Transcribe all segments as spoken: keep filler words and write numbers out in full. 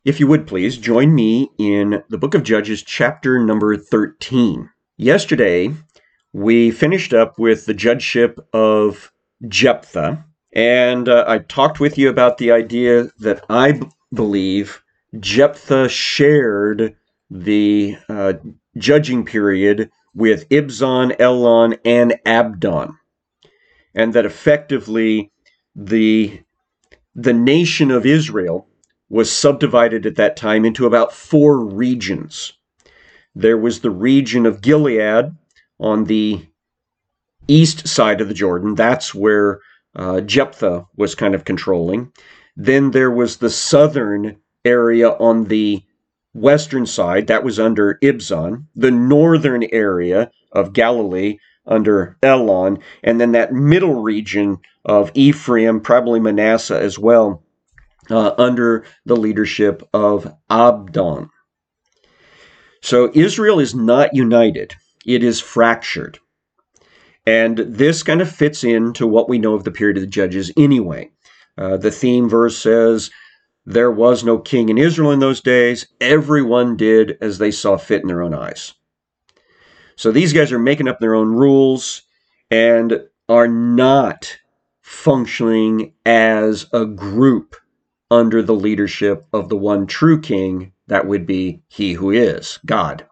If you would please join me in the book of Judges, chapter number thirteen. Yesterday, we finished up with the judgeship of Jephthah, and uh, I talked with you about the idea that I b- believe Jephthah shared the uh, judging period with Ibzan, Elon, and Abdon, and that effectively the the nation of Israel was subdivided at that time into about four regions. There was the region of Gilead on the east side of the Jordan. That's where uh, Jephthah was kind of controlling. Then there was the southern area on the western side. That was under Ibzan. The northern area of Galilee under Elon. And then that middle region of Ephraim, probably Manasseh as well, uh, under the leadership of Abdon. So Israel is not united, it is fractured. And this kind of fits into what we know of the period of the Judges anyway. Uh, the theme verse says, there was no king in Israel in those days. Everyone did as they saw fit in their own eyes. So these guys are making up their own rules and are not functioning as a group under the leadership of the one true king, that would be he who is, God.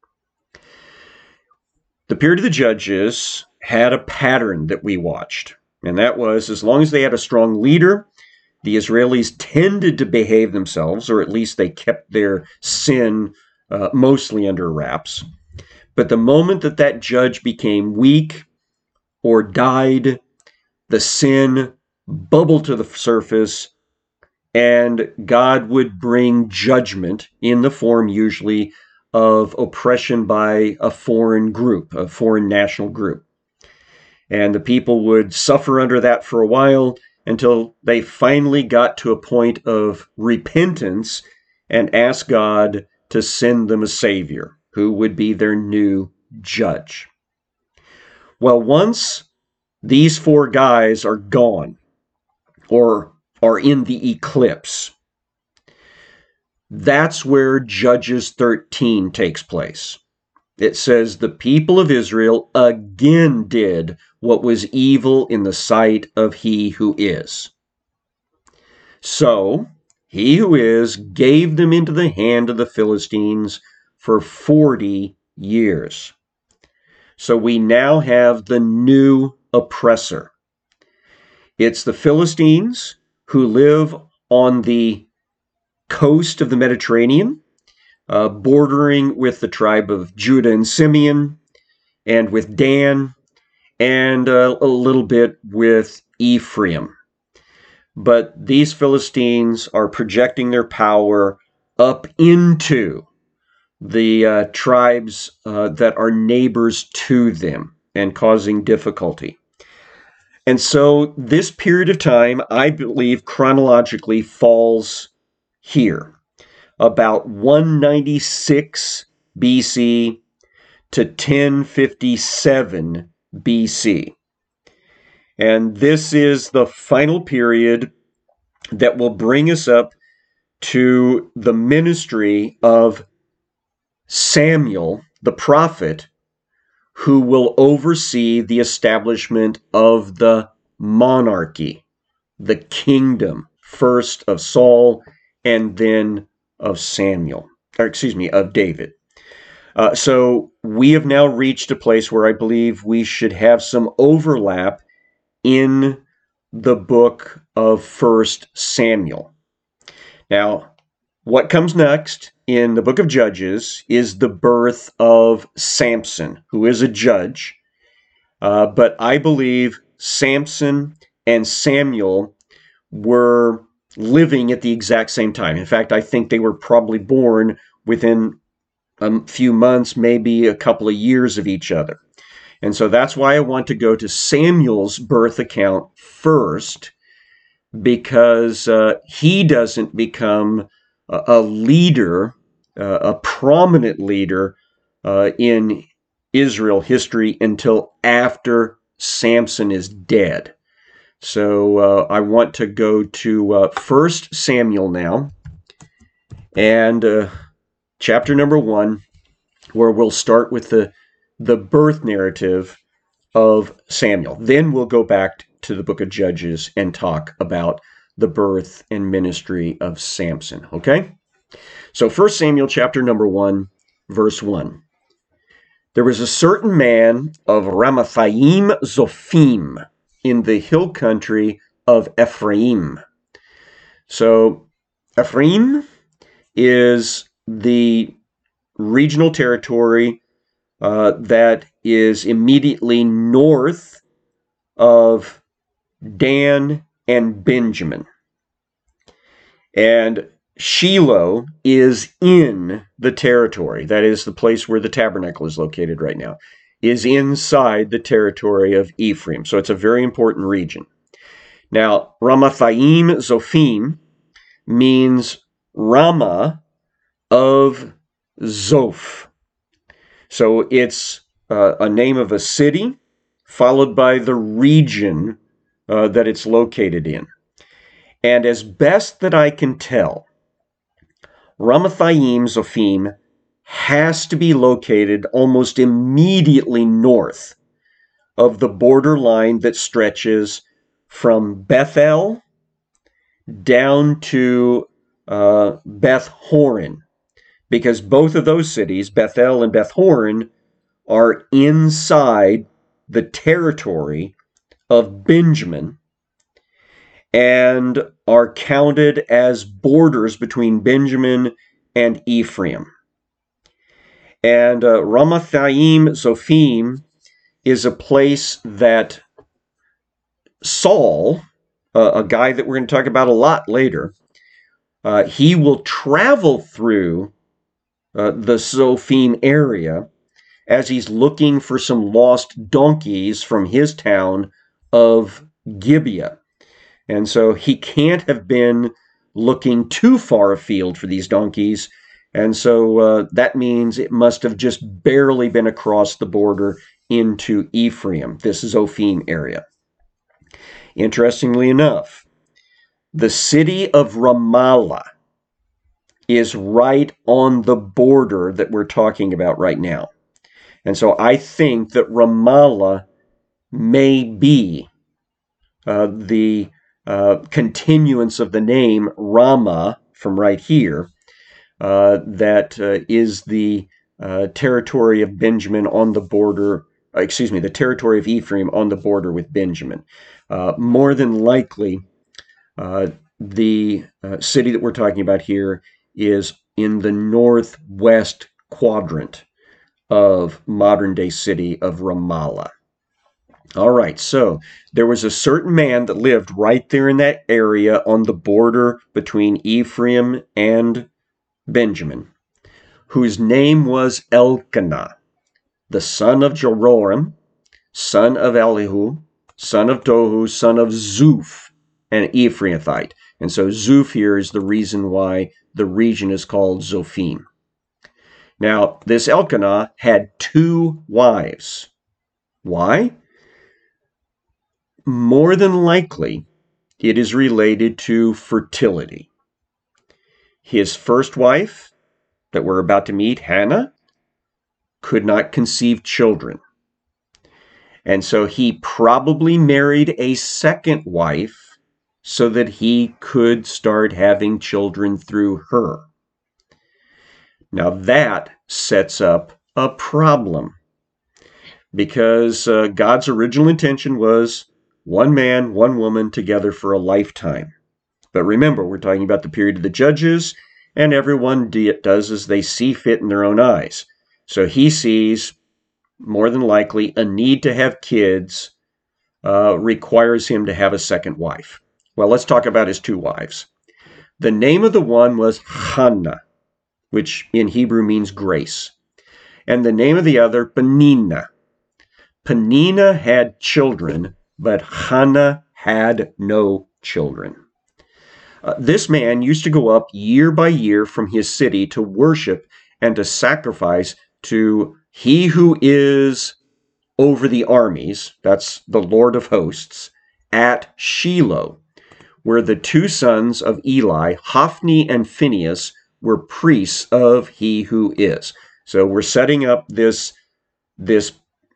The period of the Judges had a pattern that we watched, and that was as long as they had a strong leader, the Israelis tended to behave themselves, or at least they kept their sin uh, mostly under wraps. But the moment that that judge became weak or died, the sin bubbled to the surface, and God would bring judgment in the form usually of oppression by a foreign group, a foreign national group. And the people would suffer under that for a while until they finally got to a point of repentance and asked God to send them a savior who would be their new judge. Well, once these four guys are gone or are in the eclipse, that's where Judges thirteen takes place. It says, the people of Israel again did what was evil in the sight of he who is. So he who is gave them into the hand of the Philistines for forty years. So we now have the new oppressor. It's the Philistines who live on the coast of the Mediterranean, uh, bordering with the tribe of Judah and Simeon, and with Dan, and uh, a little bit with Ephraim. But these Philistines are projecting their power up into the uh, tribes uh, that are neighbors to them and causing difficulty. And so this period of time, I believe, chronologically falls here, about one ninety-six B C to ten fifty-seven B C. And this is the final period that will bring us up to the ministry of Samuel, the prophet, who will oversee the establishment of the monarchy, the kingdom, first of Saul and then of Samuel, or excuse me, of David. Uh, so we have now reached a place where I believe we should have some overlap in the book of First Samuel. Now, what comes next in the book of Judges is the birth of Samson, who is a judge. Uh, but I believe Samson and Samuel were living at the exact same time. In fact, I think they were probably born within a few months, maybe a couple of years of each other. And so that's why I want to go to Samuel's birth account first, because uh, he doesn't become a, a leader, uh, a prominent leader uh, in Israel history until after Samson is dead. So uh, I want to go to uh, First Samuel now. And uh, chapter number one, where we'll start with the, the birth narrative of Samuel. Then we'll go back to the book of Judges and talk about the birth and ministry of Samson, okay? So First Samuel chapter number one, verse one. There was a certain man of Ramathaim Zophim in the hill country of Ephraim. So Ephraim is the regional territory uh, that is immediately north of Dan and Benjamin. And Shiloh is in the territory. That is the place where the tabernacle is located right now, is inside the territory of Ephraim. So it's a very important region. Now, Ramathaim Zophim means Ramah of Zoph. So it's uh, a name of a city followed by the region uh, that it's located in. And as best that I can tell, Ramathaim Zophim has to be located almost immediately north of the border line that stretches from Bethel down to uh, Beth Horon, because both of those cities, Bethel and Beth Horon, are inside the territory of Benjamin and are counted as borders between Benjamin and Ephraim. And uh, Ramathaim Zophim is a place that Saul, uh, a guy that we're going to talk about a lot later, uh, he will travel through uh, the Zophim area as he's looking for some lost donkeys from his town of Gibeah. And so he can't have been looking too far afield for these donkeys. And so uh, that means it must have just barely been across the border into Ephraim, this Zophim area. Interestingly enough, the city of Ramallah is right on the border that we're talking about right now. And so I think that Ramallah may be uh, the uh, continuance of the name Ramah from right here, uh, that uh, is the uh, territory of Benjamin on the border, uh, excuse me, the territory of Ephraim on the border with Benjamin. Uh, more than likely, uh, the uh, city that we're talking about here is in the northwest quadrant of modern-day city of Ramallah. All right, so there was a certain man that lived right there in that area on the border between Ephraim and Benjamin, whose name was Elkanah, the son of Jeroham, son of Elihu, son of Tohu, son of Zuph, an Ephraimite. And so Zuph here is the reason why the region is called Zophim. Now, this Elkanah had two wives. Why? More than likely, it is related to fertility. His first wife, that we're about to meet, Hannah, could not conceive children. And so he probably married a second wife so that he could start having children through her. Now that sets up a problem, because uh, God's original intention was one man, one woman together for a lifetime. But remember, we're talking about the period of the Judges, and everyone does as they see fit in their own eyes. So he sees, more than likely, a need to have kids uh, requires him to have a second wife. Well, let's talk about his two wives. The name of the one was Hannah, which in Hebrew means grace. And the name of the other, Peninnah. Peninnah had children, but Hannah had no children. Uh, this man used to go up year by year from his city to worship and to sacrifice to he who is over the armies, that's the Lord of hosts, at Shiloh, where the two sons of Eli, Hophni and Phinehas, were priests of He who is. So we're setting up this, this,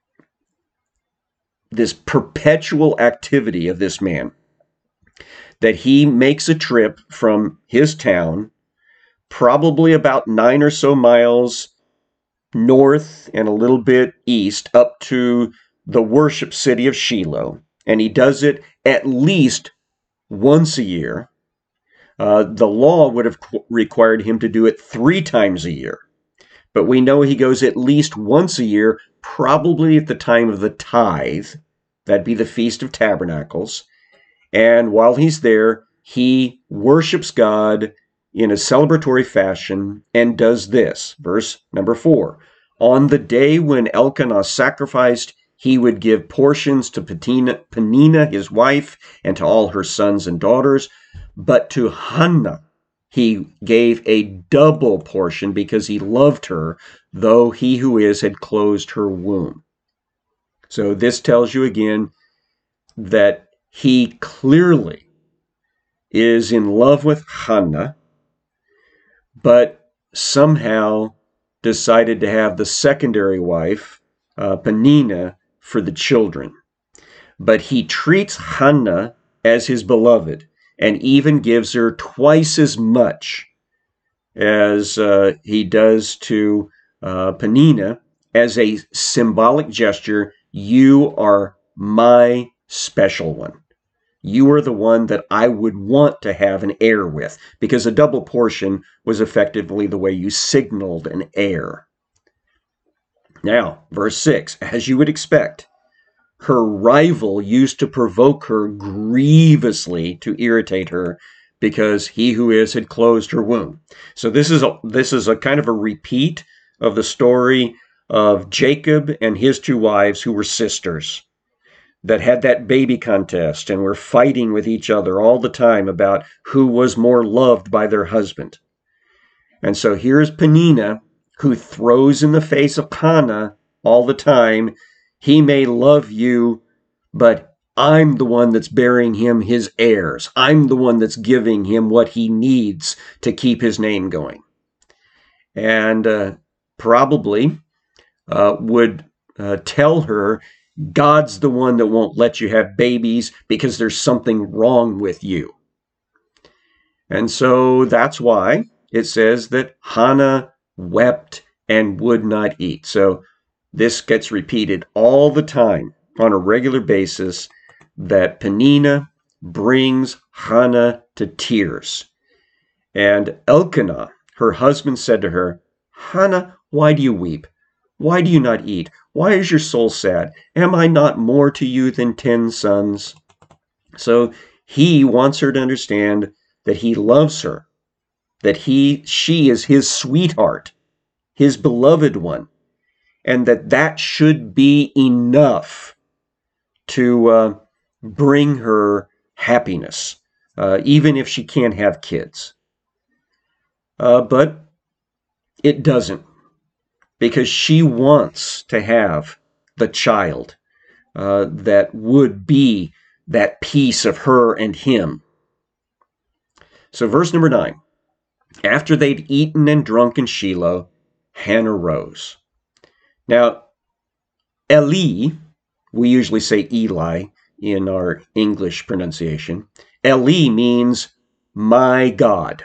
this perpetual activity of this man, that he makes a trip from his town, probably about nine or so miles north and a little bit east, up to the worship city of Shiloh. And he does it at least once a year. Uh, the law would have required him to do it three times a year. But we know he goes at least once a year, probably at the time of the tithe. That'd be the Feast of Tabernacles. And while he's there, he worships God in a celebratory fashion and does this. Verse number four. On the day when Elkanah sacrificed, he would give portions to Peninnah, his wife, and to all her sons and daughters. But to Hannah, he gave a double portion because he loved her, though he who is had closed her womb. So this tells you again that he clearly is in love with Hannah, but somehow decided to have the secondary wife, uh, Peninnah, for the children. But he treats Hannah as his beloved and even gives her twice as much as uh, he does to uh, Peninnah as a symbolic gesture. You are my special one. You are the one that I would want to have an heir with, because a double portion was effectively the way you signaled an heir. Now, verse six, as you would expect, her rival used to provoke her grievously to irritate her, because he who is had closed her womb. So this is a, this is a kind of a repeat of the story of Jacob and his two wives who were sisters, that had that baby contest and were fighting with each other all the time about who was more loved by their husband. And so here's Peninnah, who throws in the face of Hannah all the time, he may love you, but I'm the one that's bearing him his heirs. I'm the one that's giving him what he needs to keep his name going. And uh, probably uh, would uh, tell her, God's the one that won't let you have babies because there's something wrong with you. And so that's why it says that Hannah wept and would not eat. So this gets repeated all the time on a regular basis, that Peninnah brings Hannah to tears. And Elkanah, her husband, said to her, Hannah, why do you weep? Why do you not eat? Why is your soul sad? Am I not more to you than ten sons? So he wants her to understand that he loves her, that he, she is his sweetheart, his beloved one, and that that should be enough to uh, bring her happiness, uh, even if she can't have kids. Uh, but it doesn't, because she wants to have the child uh, that would be that piece of her and him. So verse number nine, after they'd eaten and drunk in Shiloh, Hannah rose. Now, Eli, we usually say Eli in our English pronunciation. Eli means my God.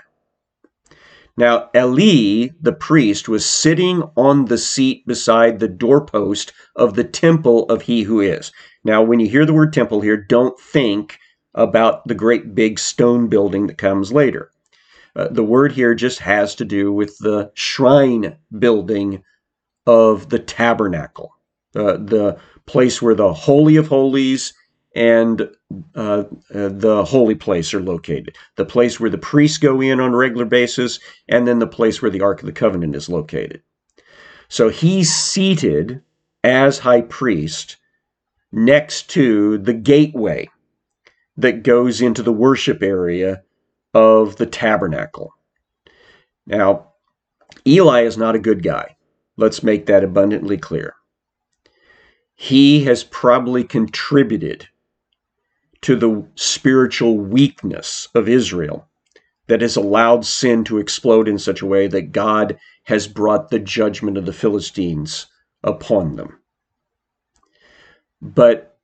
Now, Eli, the priest, was sitting on the seat beside the doorpost of the temple of He who is. Now, when you hear the word temple here, don't think about the great big stone building that comes later. Uh, the word here just has to do with the shrine building of the tabernacle, uh, the place where the Holy of Holies and uh, uh, the holy place are located, the place where the priests go in on a regular basis, and then the place where the Ark of the Covenant is located. So he's seated as high priest next to the gateway that goes into the worship area of the tabernacle. Now, Eli is not a good guy. Let's make that abundantly clear. He has probably contributed to the spiritual weakness of Israel that has allowed sin to explode in such a way that God has brought the judgment of the Philistines upon them. But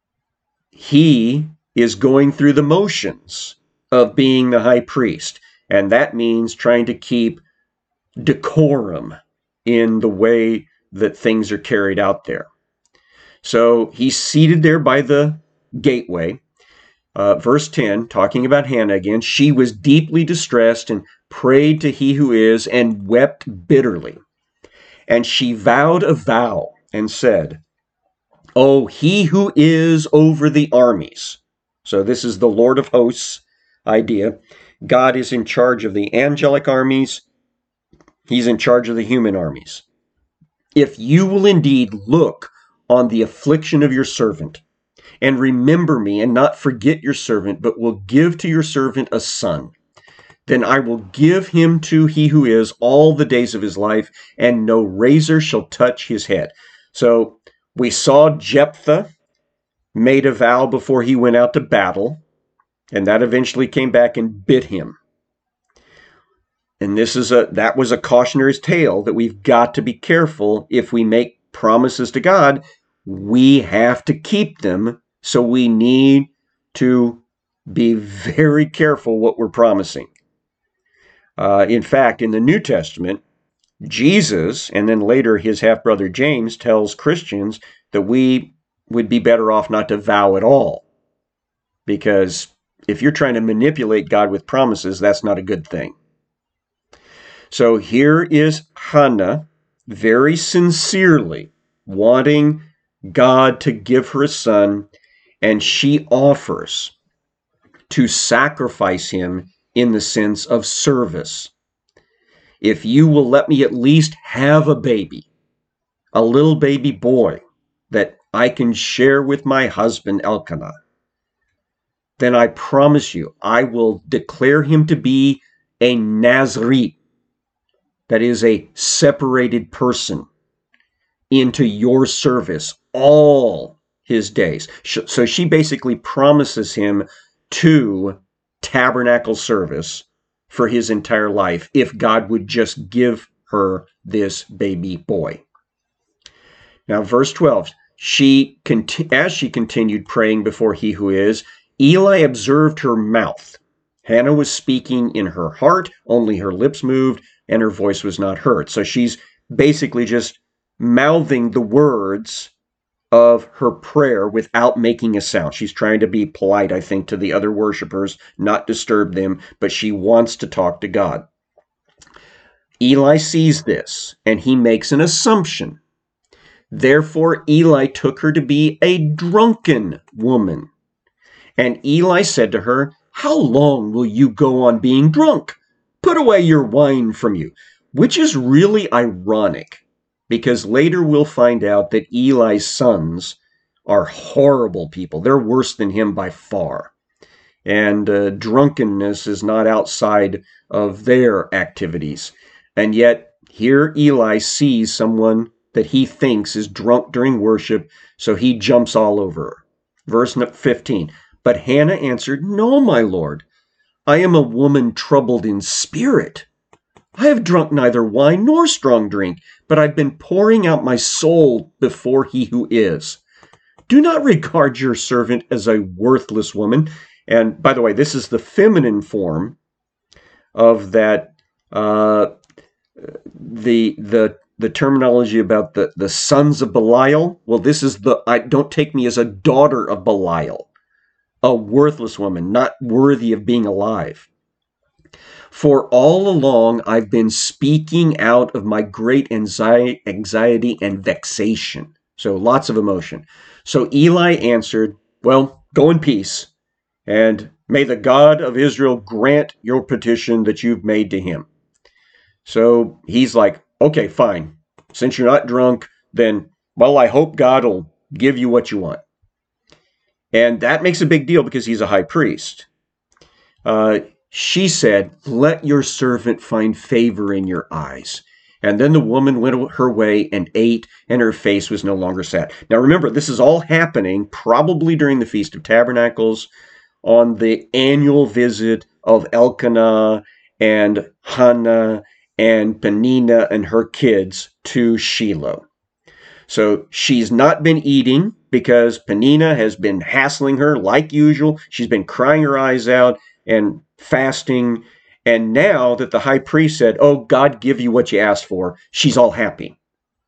he is going through the motions of being the high priest, and that means trying to keep decorum in the way that things are carried out there. So he's seated there by the gateway. Uh, verse ten, talking about Hannah again, she was deeply distressed and prayed to he who is and wept bitterly. And she vowed a vow and said, "Oh, he who is over the armies." So this is the Lord of hosts idea. God is in charge of the angelic armies. He's in charge of the human armies. "If you will indeed look on the affliction of your servant, and remember me, and not forget your servant, but will give to your servant a son, then I will give him to he who is all the days of his life, and no razor shall touch his head." So we saw Jephthah made a vow before he went out to battle, and that eventually came back and bit him. And this is a that was a cautionary tale that we've got to be careful. If we make promises to God, we have to keep them. So we need to be very careful what we're promising. Uh, in fact, in the New Testament, Jesus, and then later his half-brother James, tells Christians that we would be better off not to vow at all. Because if you're trying to manipulate God with promises, that's not a good thing. So here is Hannah very sincerely wanting God to give her a son, and she offers to sacrifice him in the sense of service. "If you will let me at least have a baby, a little baby boy that I can share with my husband Elkanah, then I promise you I will declare him to be a Nazarite," that is a separated person, "into your service all his days." So she basically promises him to tabernacle service for his entire life if God would just give her this baby boy. Now, verse twelve, she as she continued praying before he who is, Eli observed her mouth. Hannah was speaking in her heart, only her lips moved, and her voice was not heard. So she's basically just mouthing the words of her prayer without making a sound. She's trying to be polite, I think, to the other worshipers, not disturb them, but she wants to talk to God. Eli sees this, and he makes an assumption. Therefore, Eli took her to be a drunken woman. And Eli said to her, "How long will you go on being drunk? Put away your wine from you," which is really ironic, because later we'll find out that Eli's sons are horrible people. They're worse than him by far. And uh, drunkenness is not outside of their activities. And yet, here Eli sees someone that he thinks is drunk during worship, so he jumps all over her. Verse fifteen, "But Hannah answered, 'No, my lord, I am a woman troubled in spirit. I have drunk neither wine nor strong drink, but I've been pouring out my soul before he who is. Do not regard your servant as a worthless woman.'" And by the way, this is the feminine form of that, uh, the the the terminology about the, the sons of Belial. Well, this is the, I don't take me as a daughter of Belial, a worthless woman, not worthy of being alive. "For all along I've been speaking out of my great anxiety, anxiety and vexation." So lots of emotion. So Eli answered, "Well, go in peace, and may the God of Israel grant your petition that you've made to him." So he's like, "Okay, fine. Since you're not drunk, then, well, I hope God will give you what you want." And that makes a big deal because he's a high priest. Uh, she said, "Let your servant find favor in your eyes." And then the woman went her way and ate, and her face was no longer sad. Now remember, this is all happening probably during the Feast of Tabernacles, on the annual visit of Elkanah and Hannah and Peninnah and her kids to Shiloh. So she's not been eating because Peninnah has been hassling her like usual. She's been crying her eyes out and fasting. And now that the high priest said, "Oh, God, give you what you asked for," she's all happy.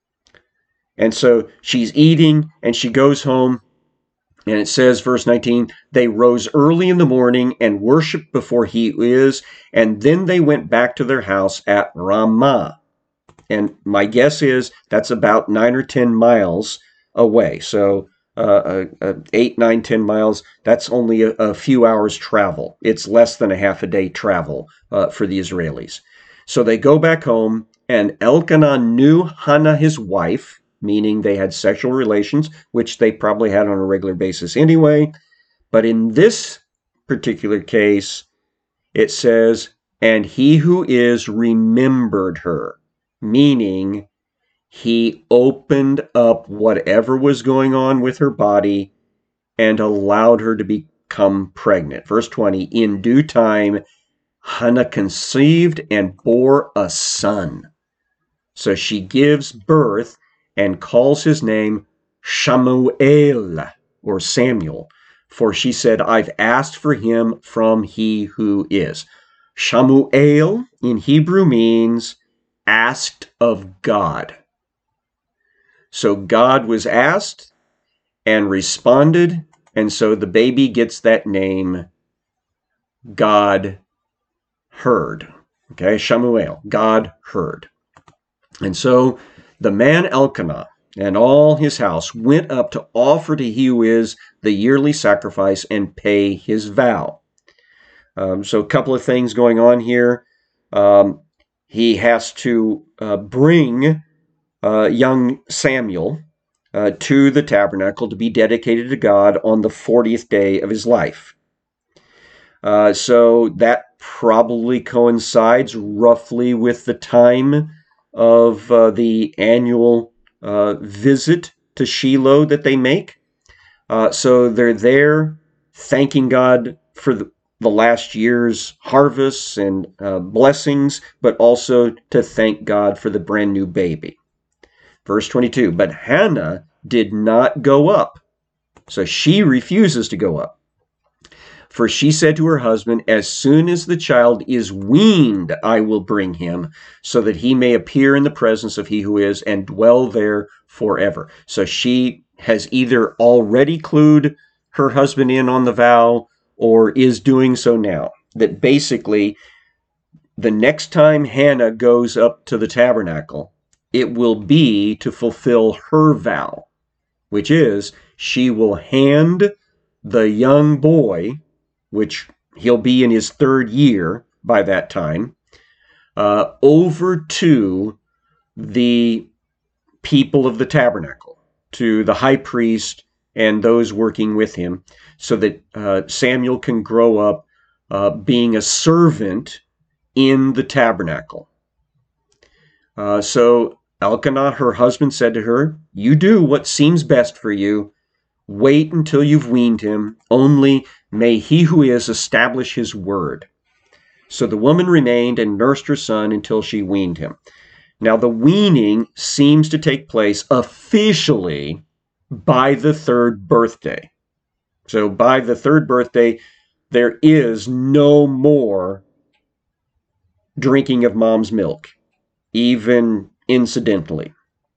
And so she's eating and she goes home. And it says, verse nineteen, they rose early in the morning and worshiped before he is, and then they went back to their house at Ramah. And my guess is that's about nine or ten miles away. So uh, uh, eight, nine, ten miles, that's only a, a few hours travel. It's less than a half a day travel uh, for the Israelis. So they go back home, and Elkanah knew Hannah, his wife, meaning they had sexual relations, which they probably had on a regular basis anyway. But in this particular case, it says, and he who is remembered her, meaning he opened up whatever was going on with her body and allowed her to become pregnant. Verse twenty, in due time, Hannah conceived and bore a son. So she gives birth and calls his name Shamuel, or Samuel, for she said, I've asked for him from he who is. Shamuel in Hebrew means asked of God. So God was asked and responded, and so the baby gets that name, God heard. Okay, Shamuel, God heard. And so the man Elkanah and all his house went up to offer to he who is the yearly sacrifice and pay his vow. Um, so a couple of things going on here. Um, he has to uh, bring uh, young Samuel uh, to the tabernacle to be dedicated to God on the fortieth day of his life. Uh, so that probably coincides roughly with the time of uh, the annual uh, visit to Shiloh that they make. Uh, so they're there thanking God for the, the last year's harvests and uh, blessings, but also to thank God for the brand new baby. Verse twenty-two, but Hannah did not go up. So she refuses to go up. For she said to her husband, as soon as the child is weaned, I will bring him, so that he may appear in the presence of he who is and dwell there forever. So she has either already clued her husband in on the vow or is doing so now. That basically, the next time Hannah goes up to the tabernacle, it will be to fulfill her vow, which is she will hand the young boy, which he'll be in his third year by that time, uh, over to the people of the tabernacle, to the high priest and those working with him, so that uh, Samuel can grow up uh, being a servant in the tabernacle. Uh, so Elkanah, her husband, said to her, you do what seems best for you. Wait until you've weaned him, only may he who is establish his word. So the woman remained and nursed her son until she weaned him. Now the weaning seems to take place officially by the third birthday. So by the third birthday, there is no more drinking of mom's milk, even incidentally.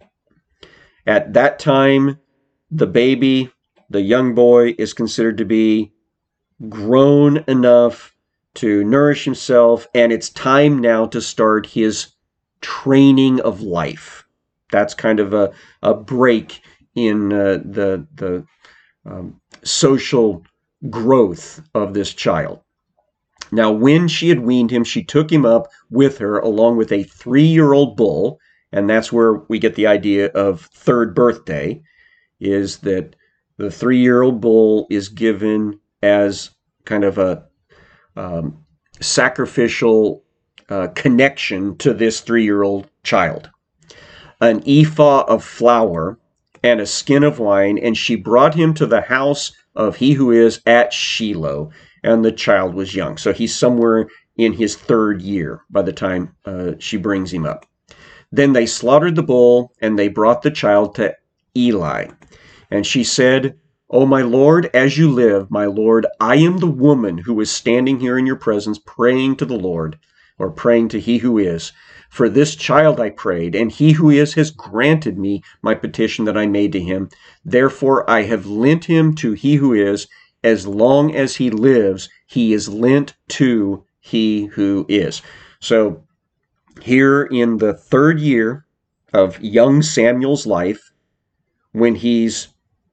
At that time, the baby, the young boy, is considered to be grown enough to nourish himself, and it's time now to start his training of life. That's kind of a, a break in uh, the, the um, social growth of this child. Now, when she had weaned him, she took him up with her along with a three-year-old bull, and that's where we get the idea of third birthday, is that the three-year-old bull is given as kind of a um, sacrificial uh, connection to this three-year-old child. An ephah of flour and a skin of wine, and she brought him to the house of he who is at Shiloh, and the child was young. So he's somewhere in his third year by the time uh, she brings him up. Then they slaughtered the bull, and they brought the child to Eli. And she said, "O my Lord, as you live, my Lord, I am the woman who is standing here in your presence praying to the Lord," or praying to he who is. "For this child I prayed, and he who is has granted me my petition that I made to him. Therefore I have lent him to he who is. As long as he lives, he is lent to he who is." So here in the third year of young Samuel's life, when he's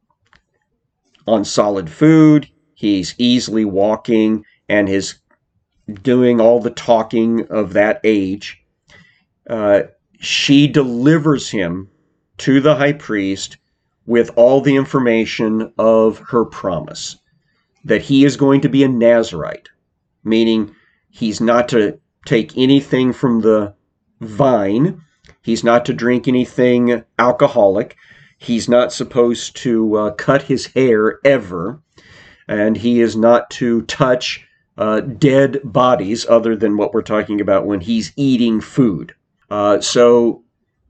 on solid food, he's easily walking, and is doing all the talking of that age, uh, she delivers him to the high priest with all the information of her promise, that he is going to be a Nazirite, meaning he's not to take anything from the vine, he's not to drink anything alcoholic, he's not supposed to uh, cut his hair ever, and he is not to touch uh, dead bodies other than what we're talking about when he's eating food. Uh, so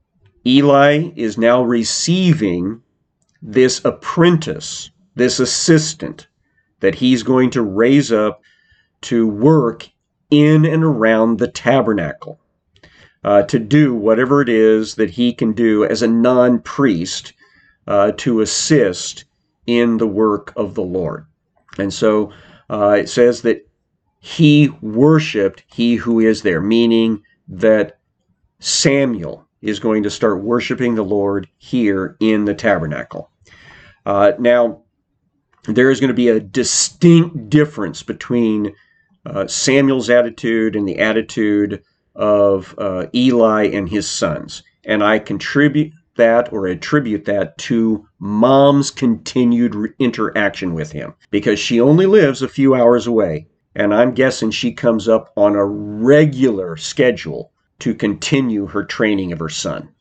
Eli is now receiving this apprentice, this assistant, that he's going to raise up to work in and around the tabernacle, uh, to do whatever it is that he can do as a non-priest uh, to assist in the work of the Lord. And so uh, it says that he worshiped he who is there, meaning that Samuel is going to start worshiping the Lord here in the tabernacle. Uh, now, there is going to be a distinct difference between uh, Samuel's attitude and the attitude of uh, Eli and his sons. And I contribute that or attribute that to mom's continued re- interaction with him, because she only lives a few hours away. And I'm guessing she comes up on a regular schedule to continue her training of her son.